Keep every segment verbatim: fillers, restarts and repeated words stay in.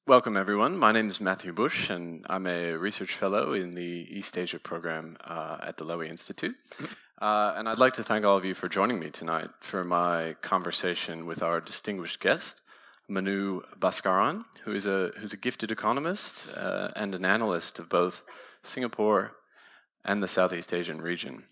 Welcome, everyone. My name is Matthew Bush, and I'm a research fellow in the East Asia program uh, at the Lowy Institute. Uh, and I'd like to thank all of you for joining me tonight for my conversation with our distinguished guest, Manu Bhaskaran, who is a who's a gifted economist uh, and an analyst of both Singapore and the Southeast Asian region.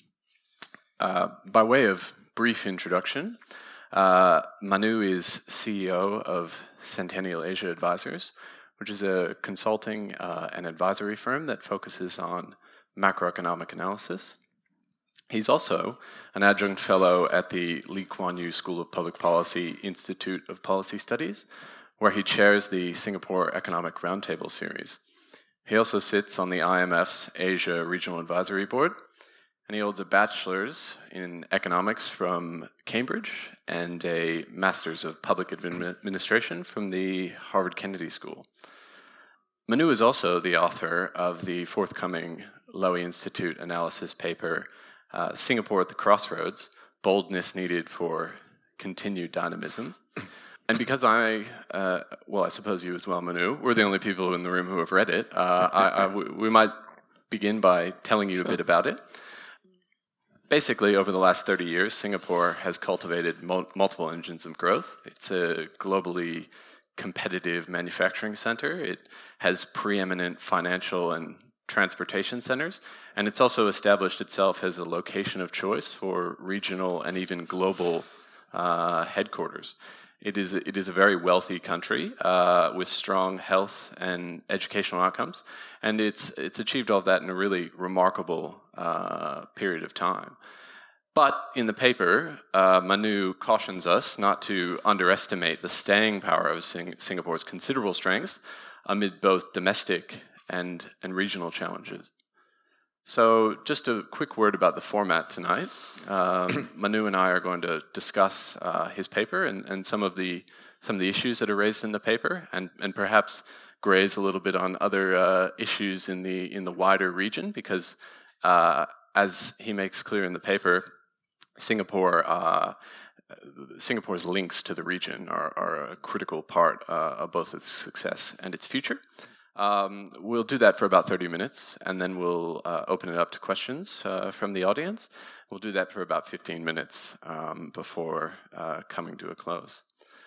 Uh, by way of brief introduction, Uh, Manu is C E O of Centennial Asia Advisors, which is a consulting uh, and advisory firm that focuses on macroeconomic analysis. He's also an adjunct fellow at the Lee Kuan Yew School of Public Policy Institute of Policy Studies, where he chairs the Singapore Economic Roundtable series. He also sits on the I M F's Asia Regional Advisory Board, and he holds a bachelor's in economics from Cambridge and a master's of public administration from the Harvard Kennedy School. Manu is also the author of the forthcoming Lowy Institute analysis paper, uh, Singapore at the Crossroads, Boldness Needed for Continued Dynamism. And because I, uh, well, I suppose you as well, Manu, we're the only people in the room who have read it, uh, I, I, we might begin by telling you a bit about it. Basically, over the last thirty years, Singapore has cultivated mul- multiple engines of growth. It's a globally competitive manufacturing center. It has preeminent financial and transportation centers, and it's also established itself as a location of choice for regional and even global uh, headquarters. It is, a, it is a very wealthy country uh, with strong health and educational outcomes, and it's it's achieved all of that in a really remarkable uh, period of time. But in the paper, uh, Manu cautions us not to underestimate the staying power of Sing- Singapore's considerable strengths amid both domestic and, and regional challenges. So just a quick word about the format tonight. Um, Manu and I are going to discuss uh, his paper and, and some of the some of the issues that are raised in the paper, and, and perhaps graze a little bit on other uh, issues in the in the wider region, because uh, as he makes clear in the paper, Singapore uh, Singapore's links to the region are, are a critical part uh, of both its success and its future. Um, we'll do that for about thirty minutes, and then we'll uh, open it up to questions uh, from the audience. We'll do that for about fifteen minutes um, before uh, coming to a close.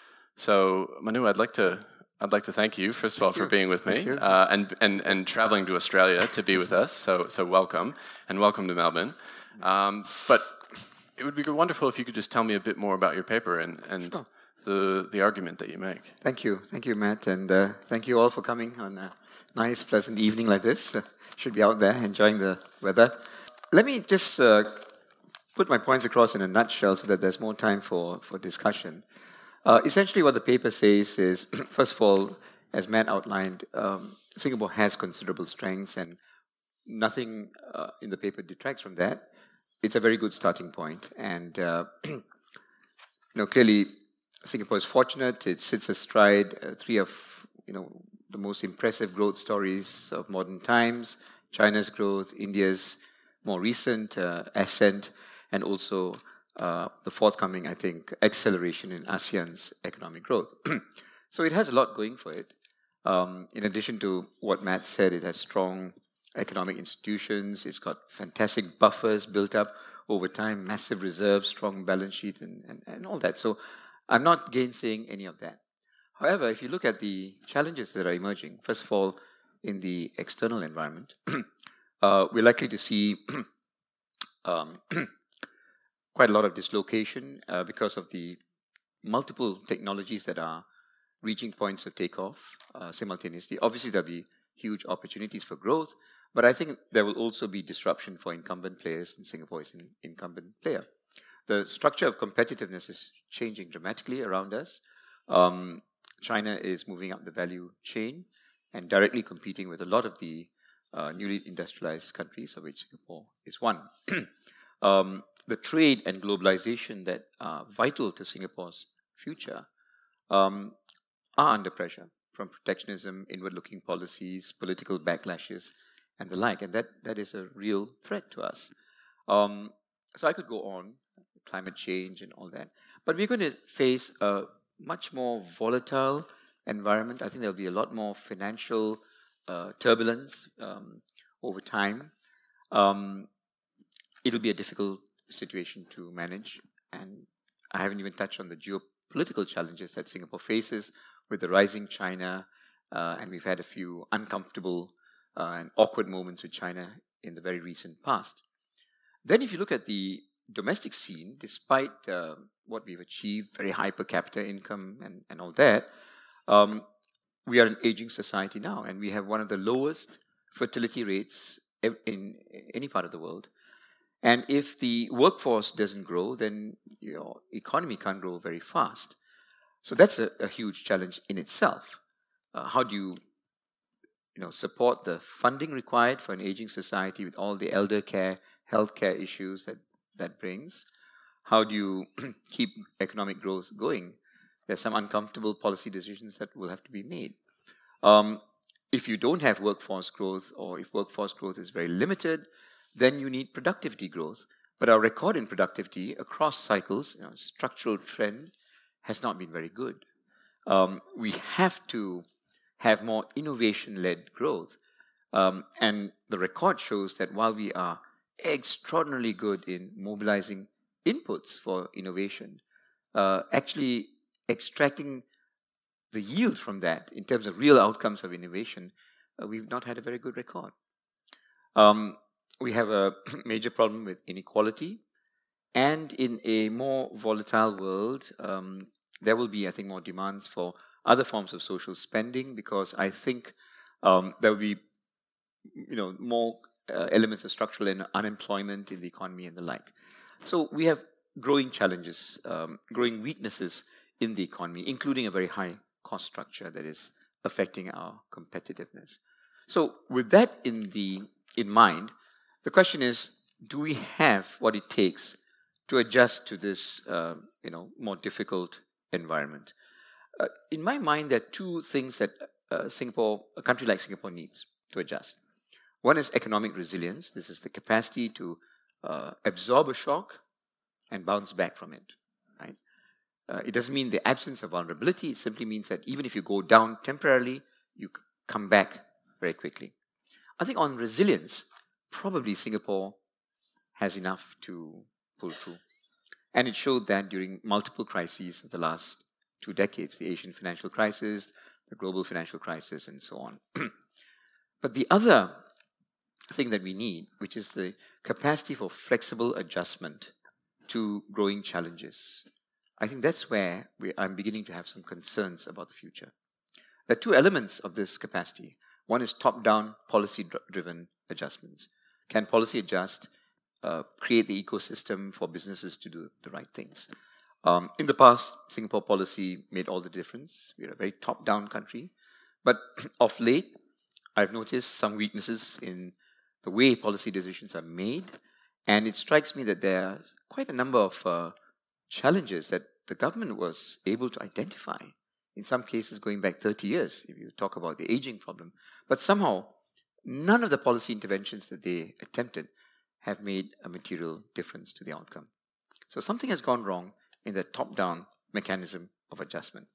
So, Manu, I'd like to I'd like to thank you first of all thank for you. being with thank me uh, and and and traveling to Australia to be with us. So so welcome and welcome to Melbourne. Um, but it would be wonderful if you could just tell me a bit more about your paper and and. Sure. The, the argument that you make. Thank you. Thank you, Matt. And uh, thank you all for coming on a nice, pleasant evening like this. Uh, should be out there enjoying the weather. Let me just uh, put my points across in a nutshell so that there's more time for, for discussion. Uh, essentially, what the paper says is, first of all, as Matt outlined, um, Singapore has considerable strengths, and nothing uh, in the paper detracts from that. It's a very good starting point. And, uh, you know, clearly, Singapore is fortunate. It sits astride uh, three of you know the most impressive growth stories of modern times: China's growth, India's more recent uh, ascent, and also uh, the forthcoming, I think, acceleration in ASEAN's economic growth. So it has a lot going for it. Um, in addition to what Matt said, it has strong economic institutions. It's got fantastic buffers built up over time, massive reserves, strong balance sheet, and, and, and all that. So I'm not gainsaying any of that. However, if you look at the challenges that are emerging, first of all, in the external environment, uh, we're likely to see um, quite a lot of dislocation uh, because of the multiple technologies that are reaching points of takeoff uh, simultaneously. Obviously, there'll be huge opportunities for growth, but I think there will also be disruption for incumbent players, and Singapore is an incumbent player. The structure of competitiveness is changing dramatically around us. Um, China is moving up the value chain and directly competing with a lot of the uh, newly industrialized countries, of which Singapore is one. um, the trade and globalization that are vital to Singapore's future um, are under pressure from protectionism, inward-looking policies, political backlashes, and the like. And that, that is a real threat to us. Um, so I could go on, climate change and all that. But we're going to face a much more volatile environment. I think there'll be a lot more financial uh, turbulence um, over time. Um, it'll be a difficult situation to manage, and I haven't even touched on the geopolitical challenges that Singapore faces with the rising China, uh, and we've had a few uncomfortable uh, and awkward moments with China in the very recent past. Then if you look at the domestic scene, despite uh, what we've achieved, very high per capita income and, and all that, um, we are an aging society now, and we have one of the lowest fertility rates in any part of the world. And if the workforce doesn't grow, then your economy can't grow very fast. So that's a, a huge challenge in itself. Uh, how do you, you know, support the funding required for an aging society with all the elder care, healthcare issues that that brings? How do you keep economic growth going? There's some uncomfortable policy decisions that will have to be made. Um, if you don't have workforce growth, or if workforce growth is very limited, then you need productivity growth. But our record in productivity across cycles, you know, structural trend, has not been very good. Um, we have to have more innovation-led growth. Um, and the record shows that while we are extraordinarily good in mobilizing inputs for innovation, uh, actually extracting the yield from that in terms of real outcomes of innovation, uh, we've not had a very good record. Um, we have a major problem with inequality, and in a more volatile world, um, there will be, I think, more demands for other forms of social spending, because I think um, there will be, you know, more uh, elements of structural and unemployment in the economy and the like. So we have growing challenges, um, growing weaknesses in the economy, including a very high cost structure that is affecting our competitiveness. So with that in the in mind, the question is, do we have what it takes to adjust to this uh, you know, more difficult environment? Uh, in my mind, there are two things that uh, Singapore, a country like Singapore, needs to adjust. One is economic resilience. This is the capacity to uh, absorb a shock and bounce back from it. Right? Uh, it doesn't mean the absence of vulnerability. It simply means that even if you go down temporarily, you come back very quickly. I think on resilience, probably Singapore has enough to pull through. And it showed that during multiple crises of the last two decades, the Asian financial crisis, the global financial crisis, and so on. But the other thing that we need, which is the capacity for flexible adjustment to growing challenges, I think that's where we, I'm beginning to have some concerns about the future. There are two elements of this capacity. One is top-down, policy-driven adjustments. Can policy adjust, uh, create the ecosystem for businesses to do the right things? Um, in the past, Singapore policy made all the difference. We're a very top-down country. But of late, I've noticed some weaknesses in the way policy decisions are made. And it strikes me that there are quite a number of uh, challenges that the government was able to identify, in some cases going back thirty years, if you talk about the aging problem. But somehow, none of the policy interventions that they attempted have made a material difference to the outcome. So something has gone wrong in the top-down mechanism of adjustment.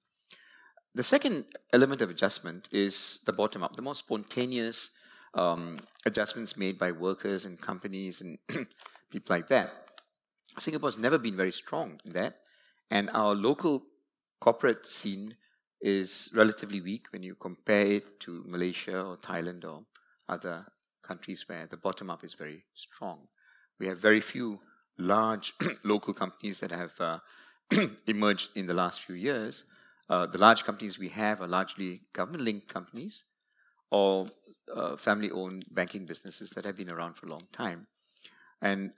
The second element of adjustment is the bottom-up, the more spontaneous um, adjustments made by workers and companies and people like that. Singapore's never been very strong in that, and our local corporate scene is relatively weak when you compare it to Malaysia or Thailand or other countries where the bottom-up is very strong. We have very few large local companies that have uh, emerged in the last few years. Uh, the large companies we have are largely government-linked companies or uh, family-owned banking businesses that have been around for a long time. And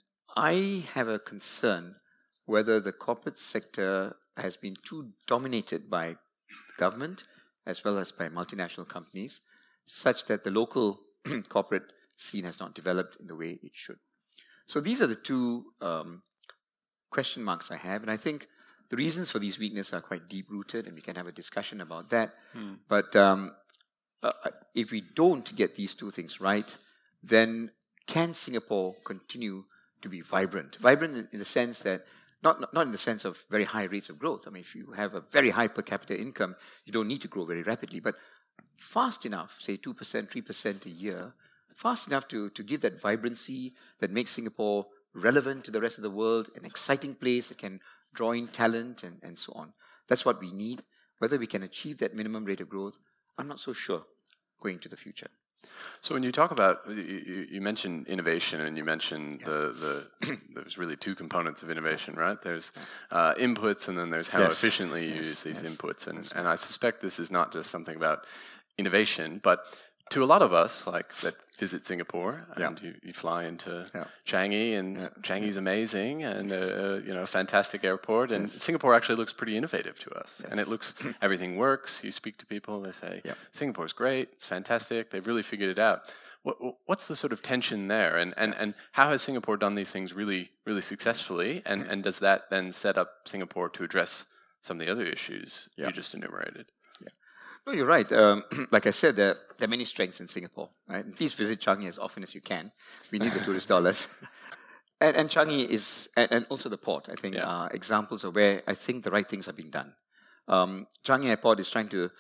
I have a concern whether the corporate sector has been too dominated by the government as well as by multinational companies, such that the local corporate scene has not developed in the way it should. So these are the two um, question marks I have, and I think the reasons for these weaknesses are quite deep-rooted, and we can have a discussion about that. Mm. But um, uh, if we don't get these two things right, then can Singapore continue to be vibrant? Vibrant in, in the sense that Not, not not in the sense of very high rates of growth. I mean, if you have a very high per capita income, you don't need to grow very rapidly, but fast enough, say two percent, three percent a year, fast enough to, to give that vibrancy that makes Singapore relevant to the rest of the world, an exciting place that can draw in talent and, and so on. That's what we need. Whether we can achieve that minimum rate of growth, I'm not so sure going to the future. So when you talk about, you, you mentioned innovation, and you mentioned yeah. the, the there's really two components of innovation, right? There's uh, inputs, and then there's how yes. efficiently you yes. use these yes. inputs. And, and I suspect this is not just something about innovation, but to a lot of us, like that visit Singapore, and yeah. you, you fly into yeah. Changi, and yeah. Changi's amazing, and yes. uh, you know, fantastic airport, and yes. Singapore actually looks pretty innovative to us, yes. and it looks everything works. You speak to people, they say yeah. Singapore's great, it's fantastic, they've really figured it out. What, what's the sort of tension there, and, and and how has Singapore done these things really really successfully, and and does that then set up Singapore to address some of the other issues yeah. you just enumerated? No, you're right. Um, like I said, there, there are many strengths in Singapore. Right? And please visit Changi as often as you can. We need the tourist dollars. And, and Changi is, and, and also the port, I think, yeah. are examples of where I think the right things are being done. Um, Changi Airport is trying to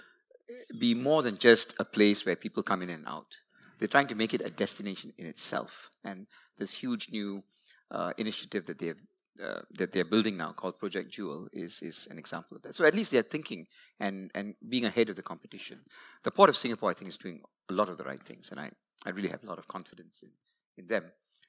be more than just a place where people come in and out. They're trying to make it a destination in itself. And this huge new uh, initiative that they've Uh, that they're building now, called Project Jewel, is is an example of that. So at least they're thinking and and being ahead of the competition. The Port of Singapore, I think, is doing a lot of the right things, and I, I really have a lot of confidence in, in them.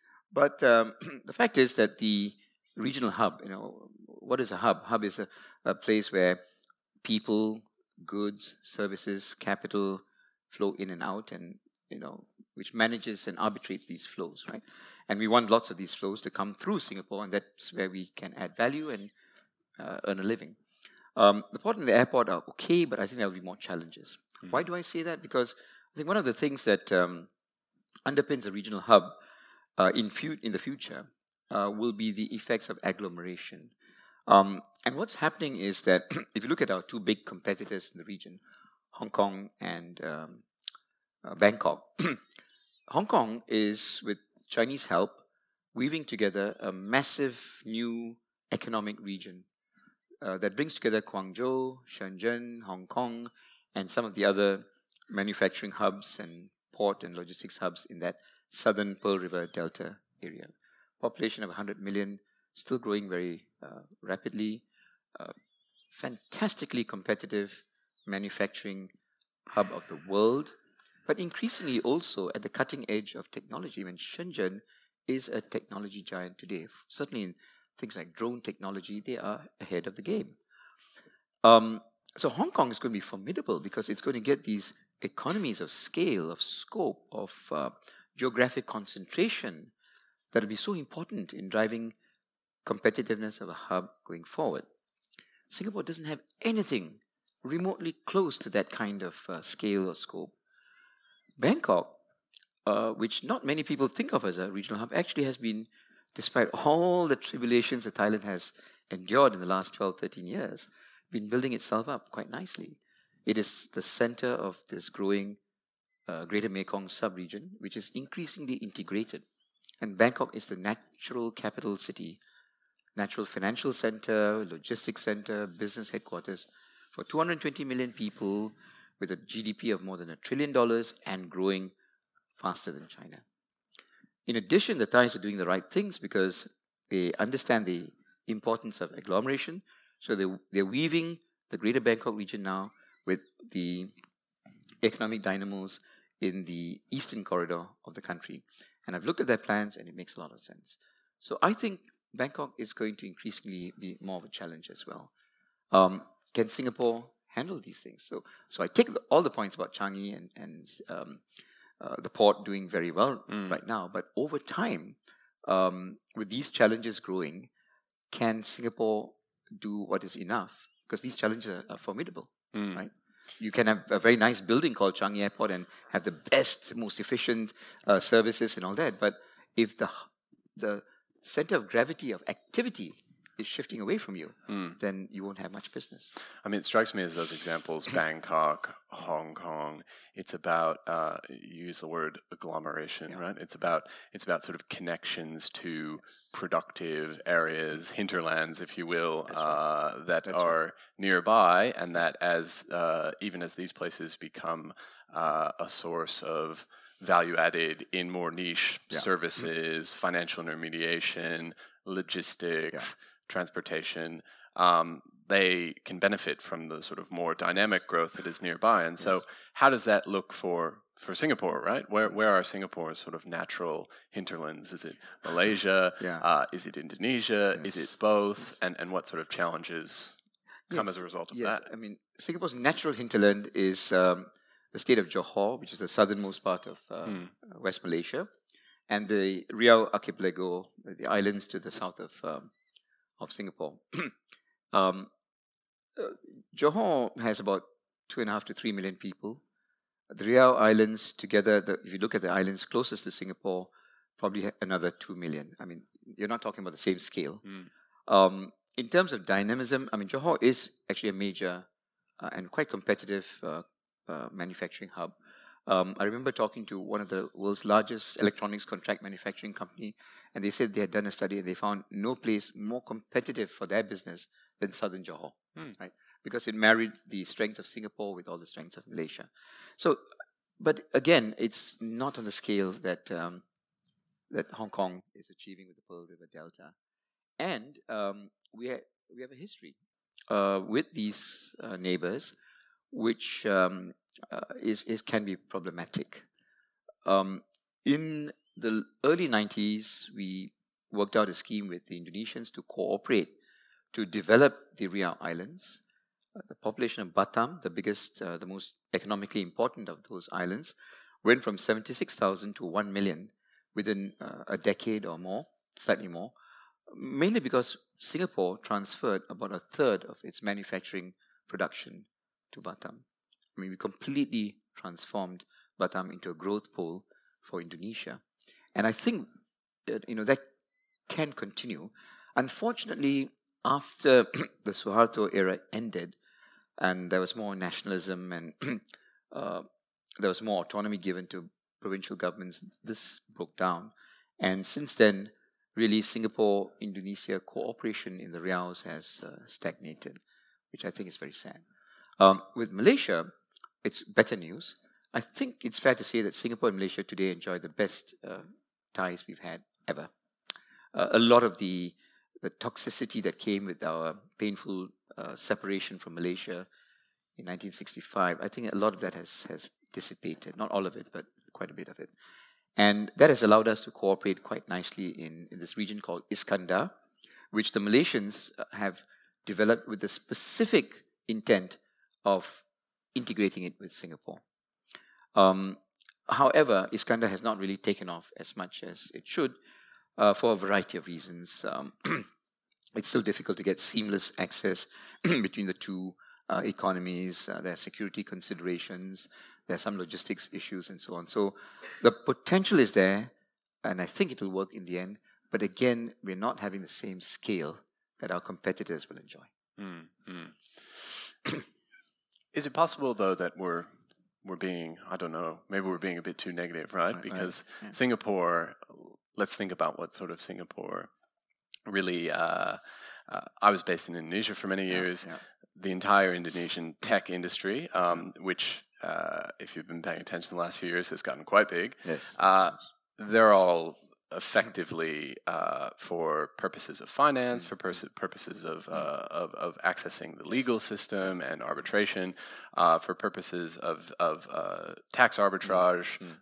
But um, the fact is that the regional hub, you know, what is a hub? Hub is a, a place where people, goods, services, capital flow in and out, and you know, which manages and arbitrates these flows, right? And we want lots of these flows to come through Singapore, and that's where we can add value and uh, earn a living. Um, the port and the airport are okay, but I think there will be more challenges. Mm-hmm. Why do I say that? Because I think one of the things that um, underpins a regional hub uh, in, fu- in the future uh, will be the effects of agglomeration. Um, and what's happening is that if you look at our two big competitors in the region, Hong Kong and um, uh, Bangkok, Hong Kong is, with Chinese help, weaving together a massive new economic region uh, that brings together Guangzhou, Shenzhen, Hong Kong, and some of the other manufacturing hubs and port and logistics hubs in that southern Pearl River Delta area. Population of one hundred million, still growing very uh, rapidly. Uh, fantastically competitive manufacturing hub of the world, but increasingly also at the cutting edge of technology. I mean, Shenzhen is a technology giant today. Certainly in things like drone technology, they are ahead of the game. Um, so Hong Kong is going to be formidable because it's going to get these economies of scale, of scope, of uh, geographic concentration that will be so important in driving competitiveness of a hub going forward. Singapore doesn't have anything remotely close to that kind of uh, scale or scope. Bangkok, uh, which not many people think of as a regional hub, actually has been, despite all the tribulations that Thailand has endured in the last twelve, thirteen years, been building itself up quite nicely. It is the center of this growing uh, Greater Mekong sub-region, which is increasingly integrated. And Bangkok is the natural capital city, natural financial center, logistics center, business headquarters for two hundred twenty million people, with a G D P of more than a trillion dollars and growing faster than China. In addition, the Thais are doing the right things because they understand the importance of agglomeration. So they, they're weaving the Greater Bangkok region now with the economic dynamos in the eastern corridor of the country. And I've looked at their plans, and it makes a lot of sense. So I think Bangkok is going to increasingly be more of a challenge as well. Um, can Singapore handle these things? So, so I take all the points about Changi and, and um, uh, the port doing very well mm. right now, but over time, um, with these challenges growing, can Singapore do what is enough? Because these challenges are, are formidable, mm. right? You can have a very nice building called Changi Airport and have the best, most efficient uh, services and all that, but if the the center of gravity of activity is shifting away from you, Mm. then you won't have much business. I mean, it strikes me as those examples, Bangkok, Hong Kong, it's about, uh, you use the word agglomeration, Yeah. right? It's about, it's about sort of connections to productive areas, hinterlands, if you will, That's right. uh, that That's are nearby, and that as, uh, even as these places become uh, a source of value added in more niche Yeah. services, financial intermediation, logistics, Yeah. transportation, um, they can benefit from the sort of more dynamic growth that is nearby. And so how does that look for, for Singapore, right? Where where are Singapore's sort of natural hinterlands? Is it Malaysia? Yeah. Uh, is it Indonesia? Yes. Is it both? And, and what sort of challenges come Yes. as a result of yes. that? I mean, Singapore's natural hinterland is um, the state of Johor, which is the southernmost part of uh, Hmm. West Malaysia, and the Riau Archipelago, the islands to the south of um, of Singapore. um, uh, Johor has about two and a half to three million people. The Riau Islands together, the, if you look at the islands closest to Singapore, probably ha- another two million. I mean, you're not talking about the same scale. Mm. Um, in terms of dynamism, I mean, Johor is actually a major uh, and quite competitive uh, uh, manufacturing hub. Um, I remember talking to one of the world's largest electronics contract manufacturing company, and they said they had done a study and they found no place more competitive for their business than southern Johor, Hmm. right? Because it married the strengths of Singapore with all the strengths of Malaysia. So, but again, it's not on the scale that um, that Hong Kong is achieving with the Pearl River Delta, and um, we ha- we have a history uh, with these uh, neighbors, which um, uh, is, is can be problematic. Um, in the early nineties, we worked out a scheme with the Indonesians to cooperate to develop the Riau Islands. Uh, the population of Batam, the biggest, uh, the most economically important of those islands, went from seventy-six thousand to one million within uh, a decade or more, slightly more, mainly because Singapore transferred about a third of its manufacturing production to Batam. I mean, we completely transformed Batam into a growth pole for Indonesia. And I think that, you know, that can continue. Unfortunately, after the Suharto era ended, and there was more nationalism and uh, there was more autonomy given to provincial governments, this broke down. And since then, really, Singapore-Indonesia cooperation in the Riaus has uh, stagnated, which I think is very sad. Um, with Malaysia, it's better news. I think it's fair to say that Singapore and Malaysia today enjoy the best uh, ties we've had ever. Uh, a lot of the the toxicity that came with our painful uh, separation from Malaysia in nineteen sixty-five, I think a lot of that has has dissipated. Not all of it, but quite a bit of it. And that has allowed us to cooperate quite nicely in, in this region called Iskandar, which the Malaysians have developed with the specific intent of integrating it with Singapore. Um, however, Iskandar has not really taken off as much as it should uh, for a variety of reasons. Um, it's still difficult to get seamless access between the two uh, economies. Uh, there are security considerations. There are some logistics issues and so on. So the potential is there, and I think it will work in the end. But again, we're not having the same scale that our competitors will enjoy. Mm, mm. Is it possible, though, that we're we're being, I don't know, maybe we're being a bit too negative, right? Right, Because right. Yeah. Singapore, let's think about what sort of Singapore really, uh, uh, I was based in Indonesia for many years. Yeah, yeah. The entire Indonesian tech industry, um, which, uh, if you've been paying attention the last few years, has gotten quite big. Yes. Uh, they're all effectively uh, for purposes of finance, for pers- purposes of, uh, of of accessing the legal system and arbitration, uh, for purposes of of uh, tax arbitrage, Mm.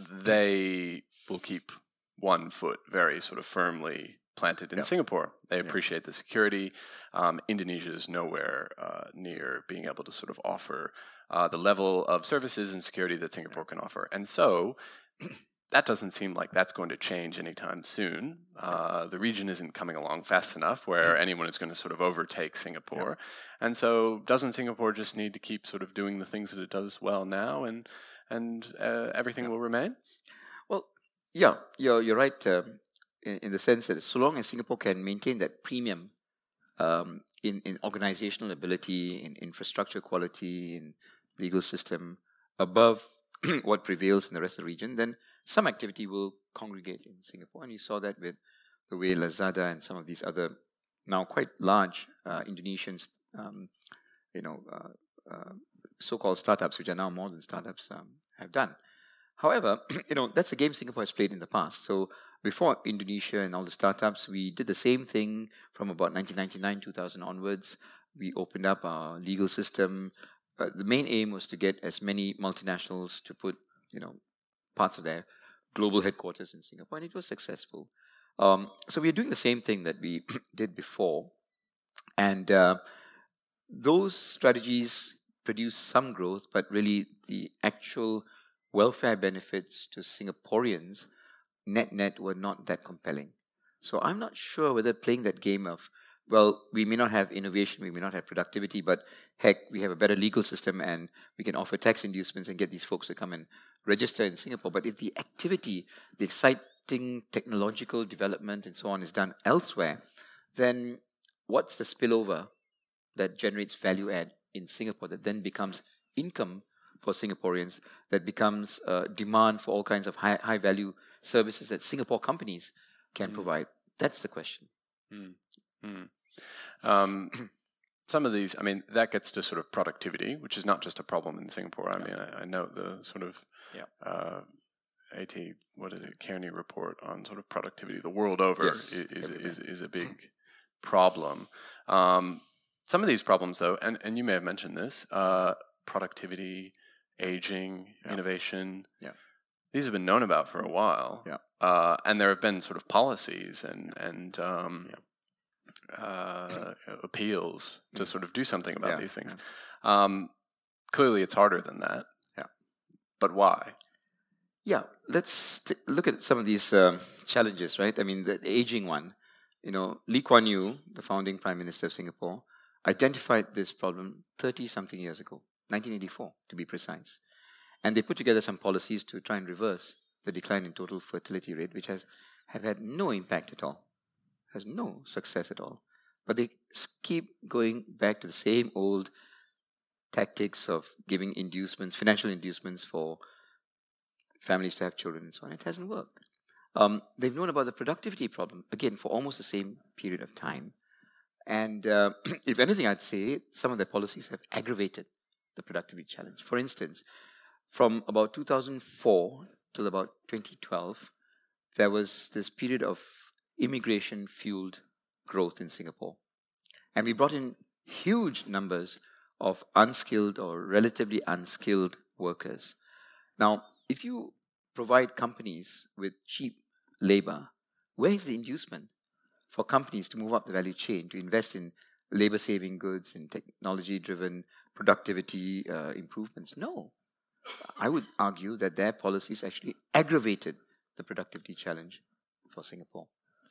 they will keep one foot very sort of firmly planted in Yep. Singapore. They Yep. appreciate the security. Um, Indonesia is nowhere uh, near being able to sort of offer uh, the level of services and security that Singapore can offer, and so. That doesn't seem like that's going to change anytime soon. Uh, the region isn't coming along fast enough where anyone is going to sort of overtake Singapore. And so doesn't Singapore just need to keep sort of doing the things that it does well now and and uh, everything will remain? Well, yeah, you're, you're right um, in, in the sense that so long as Singapore can maintain that premium um, in, in organizational ability, in infrastructure quality, in legal system above what prevails in the rest of the region, then some activity will congregate in Singapore. And you saw that with the way Lazada and some of these other now quite large uh, Indonesian, um, you know, uh, uh, so-called startups, which are now more than startups, um, have done. However, you know, that's a game Singapore has played in the past. So before Indonesia and all the startups, we did the same thing from about nineteen ninety-nine, two thousand onwards. We opened up our legal system. Uh, the main aim was to get as many multinationals to put, you know, parts of their global headquarters in Singapore, and it was successful. Um, so we're doing the same thing that we did before, and uh, those strategies produce some growth, but really the actual welfare benefits to Singaporeans net-net were not that compelling. So I'm not sure whether playing that game of, well, we may not have innovation, we may not have productivity, but heck, we have a better legal system and we can offer tax inducements and get these folks to come and register in Singapore. But if the activity, the exciting technological development and so on is done elsewhere, then what's the spillover that generates value add in Singapore that then becomes income for Singaporeans, that becomes uh, demand for all kinds of high, high value services that Singapore companies can mm. provide? That's the question. Mm. Mm. Um, some of these, I mean, that gets to sort of productivity, which is not just a problem in Singapore. I yeah. mean, I, I know the sort of yeah. uh, AT, what is it, Kearney report on sort of productivity the world over yes, is, is, is is a big problem. Um, some of these problems, though, and, and you may have mentioned this, uh, productivity, aging, yeah. innovation, yeah. these have been known about for a while. Yeah. Uh, and there have been sort of policies and, and um, yeah. uh, appeals to mm. sort of do something about yeah. these things. Yeah. Um, clearly, it's harder than that. Yeah. But why? Yeah, let's t- look at some of these um, challenges, right? I mean, the, the aging one, you know, Lee Kuan Yew, the founding Prime Minister of Singapore, identified this problem thirty-something years ago, nineteen eighty-four to be precise. And they put together some policies to try and reverse the decline in total fertility rate, which has have had no impact at all, has no success at all. But they keep going back to the same old tactics of giving inducements, financial inducements for families to have children and so on. It hasn't worked. Um, they've known about the productivity problem, again, for almost the same period of time. And uh, if anything, I'd say some of their policies have aggravated the productivity challenge. For instance, from about two thousand four till about twenty twelve, there was this period of immigration-fueled growth in Singapore. And we brought in huge numbers of unskilled or relatively unskilled workers. Now, if you provide companies with cheap labor, where is the inducement for companies to move up the value chain, to invest in labor-saving goods and technology-driven productivity uh, improvements? No. I would argue that their policies actually aggravated the productivity challenge for Singapore.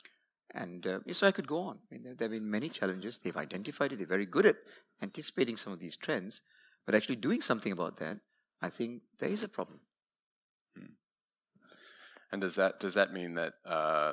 And uh, so I could go on. I mean, there, there have been many challenges. They've identified it. They're very good at anticipating some of these trends. But actually doing something about that, I think there is a problem. Hmm. And does that does that mean that uh,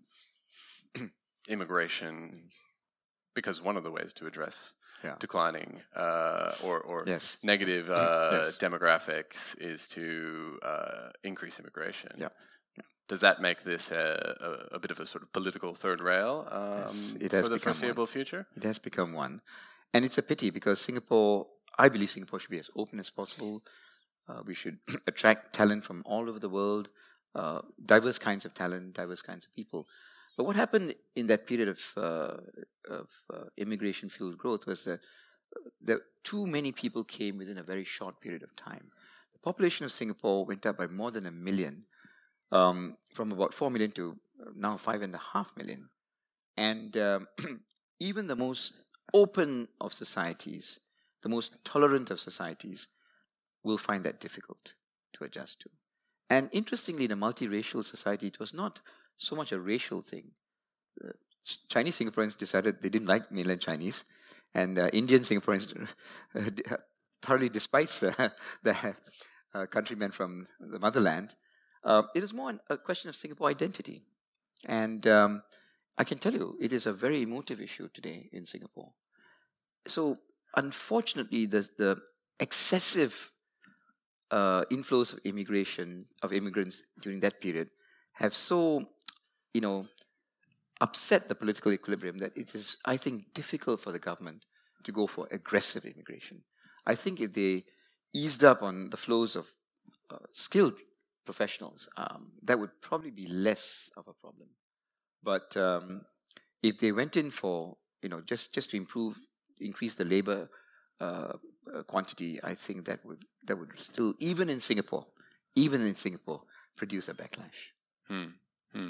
immigration, because one of the ways to address yeah. declining uh, or, or yes. negative uh, yes. demographics is to uh, increase immigration. Yeah. Yeah. Does that make this a, a, a bit of a sort of political third rail um, yes, it has for the foreseeable one. future? It has become one. And it's a pity because Singapore, I believe Singapore should be as open as possible. Uh, we should attract talent from all over the world, uh, diverse kinds of talent, diverse kinds of people. But what happened in that period of, uh, of uh, immigration-fueled growth was that there, too many people came within a very short period of time. The population of Singapore went up by more than a million, um, from about four million to now five and a half million. And um, even the most open of societies, the most tolerant of societies, will find that difficult to adjust to. And interestingly, in a multiracial society, it was not so much a racial thing. Uh, Chinese Singaporeans decided they didn't like mainland Chinese, and uh, Indian Singaporeans uh, thoroughly despised uh, their uh, countrymen from the motherland. Uh, it was more an, a question of Singapore identity. And um, I can tell you, it is a very emotive issue today in Singapore. So, unfortunately, the, the excessive uh, inflows of immigration, of immigrants during that period have so, you know, upset the political equilibrium that it is, I think, difficult for the government to go for aggressive immigration. I think if they eased up on the flows of uh, skilled professionals, um, that would probably be less of a problem. But um, if they went in for, you know, just, just to improve, increase the labor uh, uh, quantity, I think that would that would still, even in Singapore, even in Singapore, produce a backlash. Hmm. Hmm.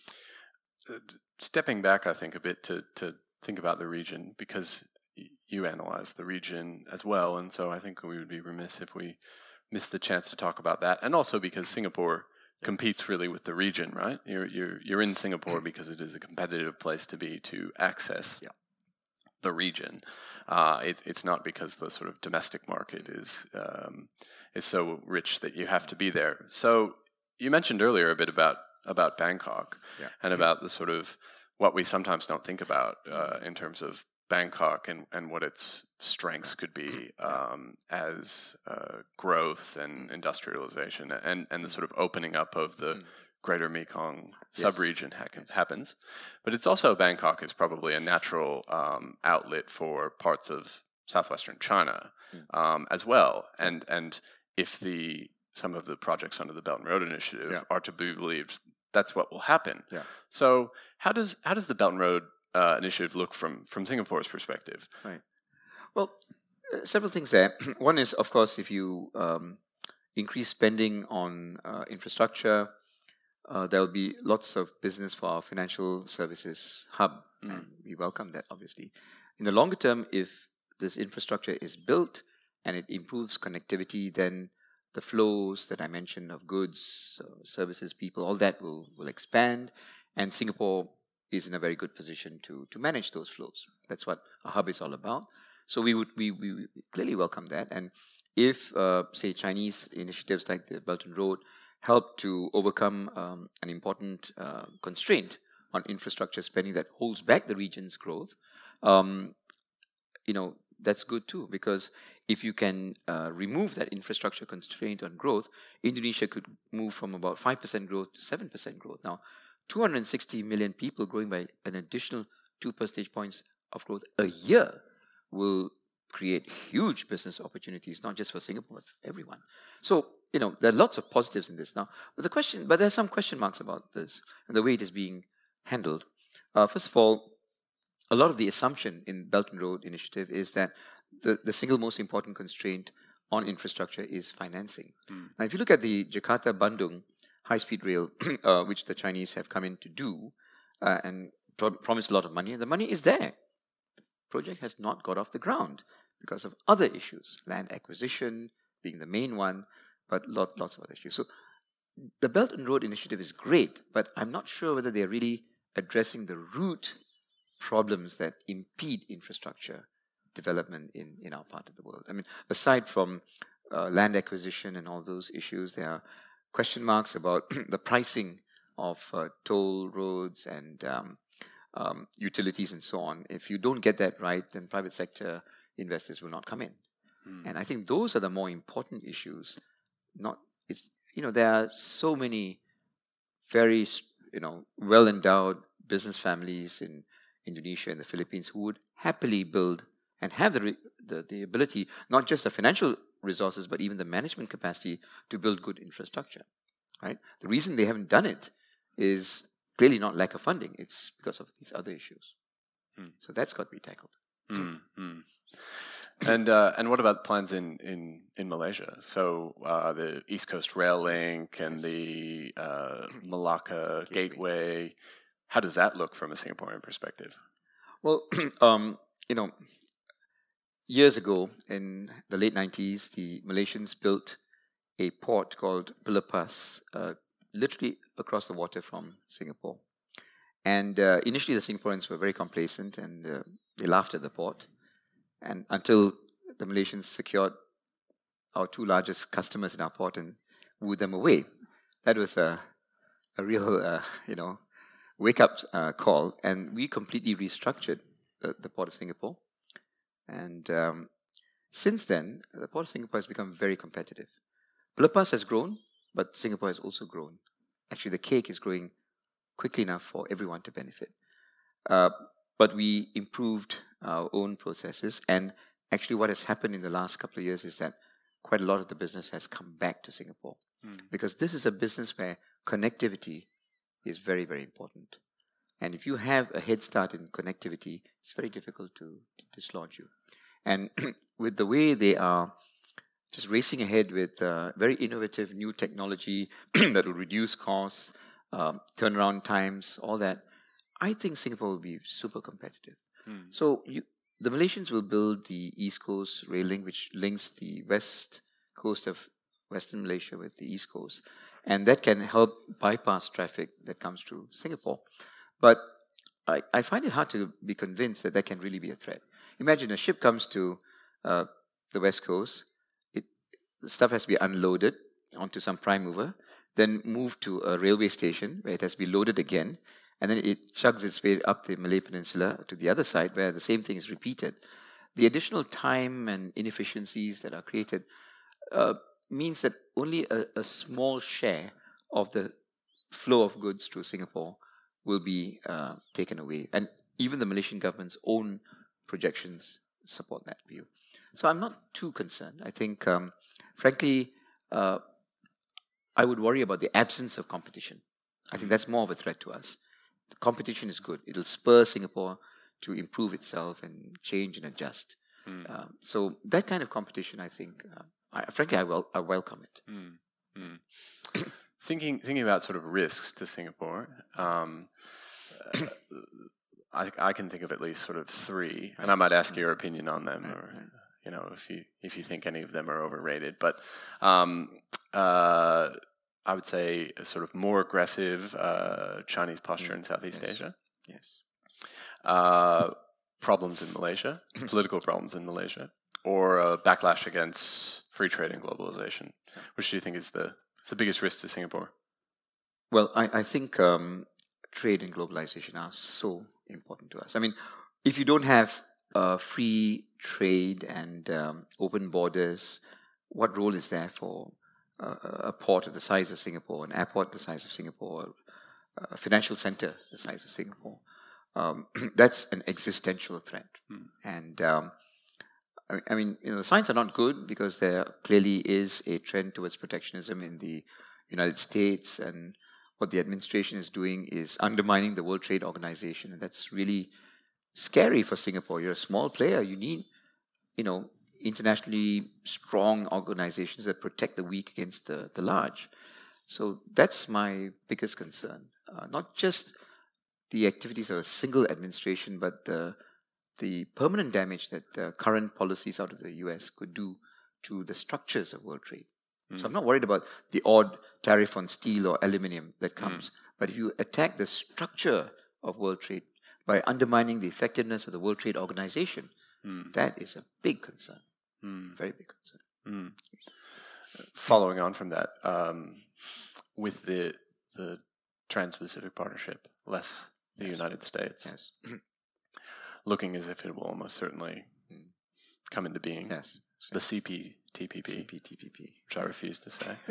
Uh, stepping back, I think, a bit to, to think about the region, because y- you analyze the region as well, and so I think we would be remiss if we missed the chance to talk about that, and also because Singapore competes really with the region, right? You're you're you're in Singapore because it is a competitive place to be to access Yeah. the region. Uh, it, it's not because the sort of domestic market is um, is so rich that you have to be there. So you mentioned earlier a bit about about Bangkok Yeah. and about the sort of what we sometimes don't think about uh, in terms of Bangkok and, and what its strengths could be um, as uh, growth and industrialization and, and the sort of opening up of the mm. Greater Mekong Yes. sub-region ha- happens. But it's also, Bangkok is probably a natural um, outlet for parts of southwestern China mm. um, as well. And and if the some of the projects under the Belt and Road Initiative yeah. are to be believed, that's what will happen. Yeah. So how does how does the Belt and Road uh, Initiative look from, from Singapore's perspective? Right. Well, uh, several things there. One is, of course, if you um, increase spending on uh, infrastructure, uh, there will be lots of business for our financial services hub, mm. and we welcome that, obviously. In the longer term, if this infrastructure is built and it improves connectivity, then the flows that I mentioned of goods, uh, services, people, all that will, will expand, and Singapore is in a very good position to, to manage those flows. That's what a hub is all about. So we would we, we clearly welcome that. And if, uh, say, Chinese initiatives like the Belt and Road help to overcome um, an important uh, constraint on infrastructure spending that holds back the region's growth, um, you know, that's good too, because if you can uh, remove that infrastructure constraint on growth, Indonesia could move from about five percent growth to seven percent growth. Now, two hundred sixty million people growing by an additional two percentage points of growth a year will create huge business opportunities, not just for Singapore, but for everyone. So, you know, there are lots of positives in this. Now, but the question, but there are some question marks about this and the way it is being handled. Uh, first of all, a lot of the assumption in Belt and Road Initiative is that the, the single most important constraint on infrastructure is financing. Mm. Now, if you look at the Jakarta-Bandung high-speed rail, uh, which the Chinese have come in to do uh, and pro- promised a lot of money, and the money is there. The project has not got off the ground because of other issues, land acquisition being the main one, but lot, lots of other issues. So the Belt and Road Initiative is great, but I'm not sure whether they're really addressing the root problems that impede infrastructure development in, in our part of the world. I mean, aside from uh, land acquisition and all those issues, there are question marks about the pricing of uh, toll roads and um, um, utilities and so on. If you don't get that right, then private sector investors will not come in. Mm. And I think those are the more important issues. Not, it's, you know, there are so many very, you know, well-endowed business families in Indonesia and the Philippines who would happily build and have the, the the ability, not just the financial resources, but even the management capacity to build good infrastructure, right? The reason they haven't done it is clearly not lack of funding. It's because of these other issues. Mm. So that's got to be tackled. Mm-hmm. And uh, and what about plans in, in, in Malaysia? So uh, the East Coast Rail Link and the uh, Malacca Gateway. Gateway. How does that look from a Singaporean perspective? Well, um, you know, years ago in the late nineties, the Malaysians built a port called Pelepas, uh, literally across the water from Singapore. And uh, initially, the Singaporeans were very complacent and uh, they laughed at the port. And until the Malaysians secured our two largest customers in our port and wooed them away, that was a, a real, uh, you know, wake-up uh, call, and we completely restructured the, the Port of Singapore. And um, since then, the Port of Singapore has become very competitive. Lepas has grown, but Singapore has also grown. Actually, the cake is growing quickly enough for everyone to benefit. Uh, but we improved our own processes, and actually what has happened in the last couple of years is that quite a lot of the business has come back to Singapore. Mm. Because this is a business where connectivity is very, very important. And if you have a head start in connectivity, it's very difficult to, to dislodge you. And with the way they are just racing ahead with uh, very innovative new technology that will reduce costs, um, turnaround times, all that, I think Singapore will be super competitive. Mm. So you, the Malaysians will build the East Coast rail link, which links the west coast of Western Malaysia with the East Coast. And that can help bypass traffic that comes through Singapore. But I, I find it hard to be convinced that that can really be a threat. Imagine a ship comes to uh, the West Coast, it, the stuff has to be unloaded onto some prime mover, then moved to a railway station where it has to be loaded again, and then it chugs its way up the Malay Peninsula to the other side where the same thing is repeated. The additional time and inefficiencies that are created uh, means that only a, a small share of the flow of goods through Singapore will be uh, taken away. And even the Malaysian government's own projections support that view. So I'm not too concerned. I think, um, frankly, uh, I would worry about the absence of competition. I think that's more of a threat to us. The competition is good. It'll spur Singapore to improve itself and change and adjust. Mm. Uh, so that kind of competition, I think, uh, I, frankly, I, wel- I welcome it. Mm. Mm. thinking thinking about sort of risks to Singapore, um, uh, I, I can think of at least sort of three, and I might ask your opinion on them, or you know, if you if you think any of them are overrated. But um, uh, I would say a sort of more aggressive uh, Chinese posture in Southeast yes. Asia. Yes. Uh, problems in Malaysia, political problems in Malaysia, or a backlash against free trade and globalization. Which do you think is the the biggest risk to Singapore? Well, I, I think um, trade and globalization are so important to us. I mean, if you don't have uh, free trade and um, open borders, what role is there for uh, a port of the size of Singapore, an airport the size of Singapore, a financial center the size of Singapore? Um, that's an existential threat. Hmm. And um, I, I mean, you know, the signs are not good because there clearly is a trend towards protectionism in the United States, and what the administration is doing is undermining the World Trade Organization, and that's really scary for Singapore. You're a small player. You need, you know, internationally strong organizations that protect the weak against the, the large. So that's my biggest concern. Uh, not just the activities of a single administration, but the, the permanent damage that uh, current policies out of the U S could do to the structures of world trade. Mm. So I'm not worried about the odd tariff on steel or aluminium that comes. Mm. But if you attack the structure of world trade by undermining the effectiveness of the World Trade Organization, mm. that is a big concern. Mm. Very big concern. Mm. Following on from that, um, with the the Trans-Pacific Partnership, less the yes. United States, yes. looking as if it will almost certainly mm. come into being. Yes. The C P T P P, C P T P P, which I refuse to say.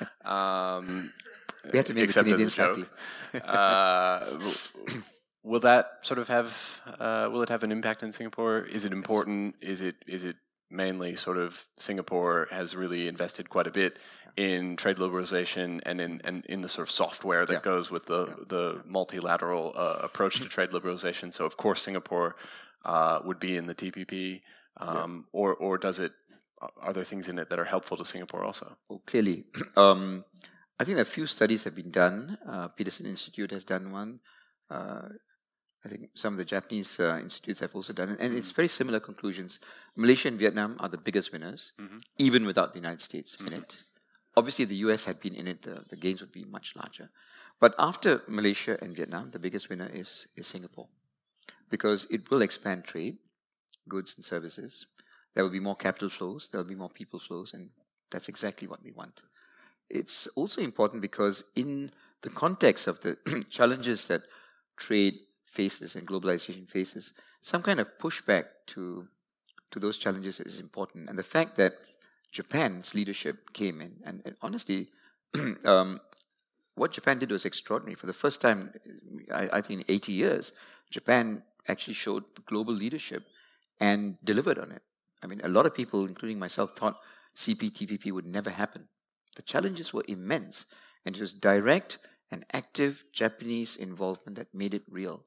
um, we have to make except the Canadians as a joke. Happy. uh, will that sort of have? Uh, will it have an impact in Singapore? Is it important? Is it? Is it mainly sort of Singapore has really invested quite a bit in trade liberalization and in and in the sort of software that yeah. goes with the yeah. the multilateral uh, approach to trade liberalization. So of course Singapore uh, would be in the T P P, um, yeah. or or does it? Are there things in it that are helpful to Singapore also? Well, clearly, um, I think a few studies have been done. Uh, Peterson Institute has done one. Uh, I think some of the Japanese uh, institutes have also done it, and mm-hmm. it's very similar conclusions. Malaysia and Vietnam are the biggest winners, mm-hmm. even without the United States mm-hmm. in it. Obviously, the U S had been in it, the, the gains would be much larger. But after Malaysia and Vietnam, the biggest winner is, is Singapore, because it will expand trade, goods and services. There will be more capital flows, there will be more people flows, and that's exactly what we want. It's also important because in the context of the challenges that trade faces and globalization faces, some kind of pushback to to those challenges is important. And the fact that Japan's leadership came in, and, and honestly, um, what Japan did was extraordinary. For the first time, I, I think in eighty years, Japan actually showed global leadership and delivered on it. I mean, a lot of people, including myself, thought C P T P P would never happen. The challenges were immense, and it was direct and active Japanese involvement that made it real.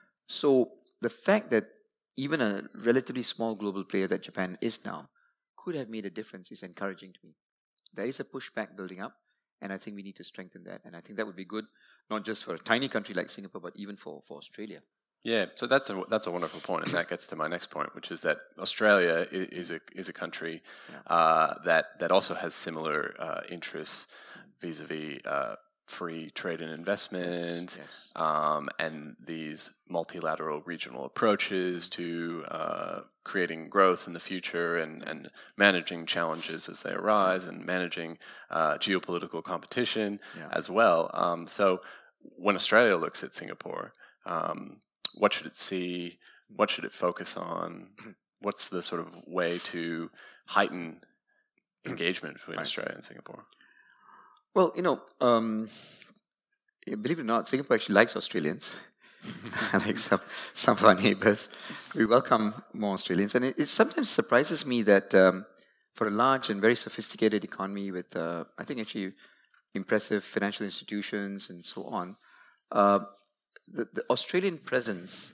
So the fact that even a relatively small global player that Japan is now could have made a difference is encouraging to me. There is a pushback building up, and I think we need to strengthen that. And I think that would be good, not just for a tiny country like Singapore, but even for, for Australia. Yeah, so that's a that's a wonderful point, and that gets to my next point, which is that Australia is a is a country yeah. uh, that that also has similar uh, interests vis-a-vis uh, free trade and investment, yes, yes. Um, and these multilateral regional approaches to uh, creating growth in the future and, and managing challenges as they arise, and managing uh, geopolitical competition yeah. as well. Um, so when Australia looks at Singapore, um, what should it see? What should it focus on? What's the sort of way to heighten engagement between right. Australia and Singapore? Well, you know, um, believe it or not, Singapore actually likes Australians, like some, some of our neighbors. We welcome more Australians. And it, it sometimes surprises me that um, for a large and very sophisticated economy with, uh, I think, actually impressive financial institutions and so on, uh, The, the Australian presence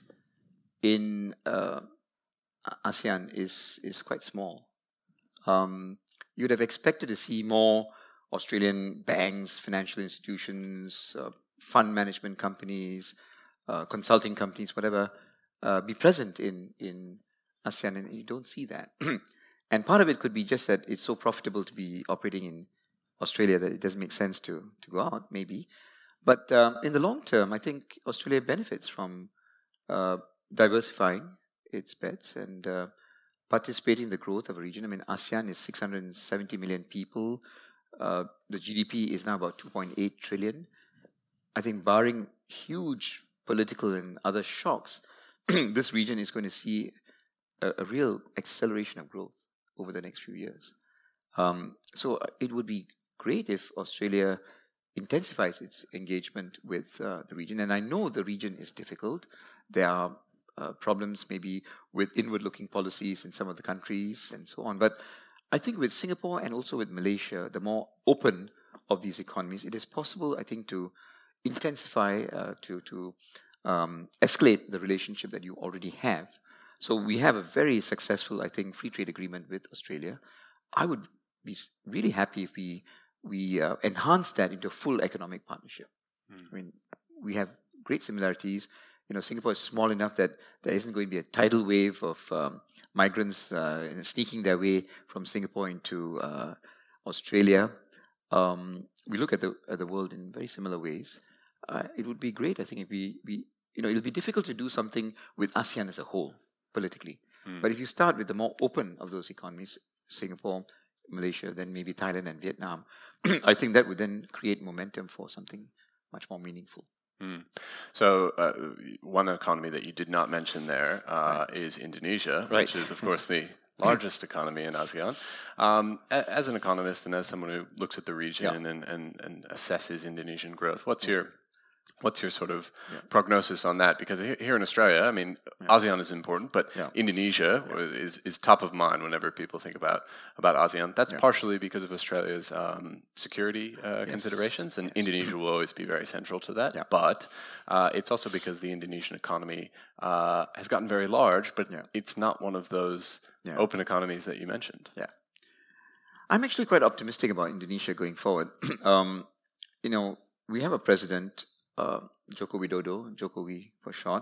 in uh, ASEAN is is quite small. Um, you'd have expected to see more Australian banks, financial institutions, uh, fund management companies, uh, consulting companies, whatever, uh, be present in, in ASEAN, and you don't see that. And part of it could be just that it's so profitable to be operating in Australia that it doesn't make sense to, to go out, maybe. But um, in the long term, I think Australia benefits from uh, diversifying its bets and uh, participating in the growth of a region. I mean, ASEAN is six hundred seventy million people. Uh, the G D P is now about two point eight trillion. I think barring huge political and other shocks, this region is going to see a, a real acceleration of growth over the next few years. Um, so it would be great if Australia intensifies its engagement with uh, the region. And I know the region is difficult. There are uh, problems maybe with inward-looking policies in some of the countries and so on. But I think with Singapore and also with Malaysia, the more open of these economies, it is possible, I think, to intensify, uh, to, to um, escalate the relationship that you already have. So we have a very successful, I think, free trade agreement with Australia. I would be really happy if we we uh, enhance that into a full economic partnership. Mm. I mean, we have great similarities. You know, Singapore is small enough that there isn't going to be a tidal wave of um, migrants uh, sneaking their way from Singapore into uh, Australia. Um, we look at the at the world in very similar ways. Uh, it would be great, I think, if we, we, you know, it'll be difficult to do something with ASEAN as a whole, politically. Mm. But if you start with the more open of those economies, Singapore, Malaysia, then maybe Thailand and Vietnam, I think that would then create momentum for something much more meaningful. Mm. So uh, one economy that you did not mention there uh, right. is Indonesia, right. which is, of course, the largest economy in ASEAN. Um, as an economist and as someone who looks at the region yeah. and, and, and assesses Indonesian growth, what's yeah. your What's your sort of yeah. prognosis on that? Because here in Australia, I mean, yeah. ASEAN is important, but yeah. Indonesia yeah. is is top of mind whenever people think about about ASEAN. That's yeah. partially because of Australia's um, security uh, yes. considerations, and yes. Indonesia will always be very central to that. Yeah. But uh, it's also because the Indonesian economy uh, has gotten very large, but yeah. it's not one of those yeah. open economies that you mentioned. Yeah, I'm actually quite optimistic about Indonesia going forward. um, you know, we have a president. Uh, Joko Widodo, Jokowi for short.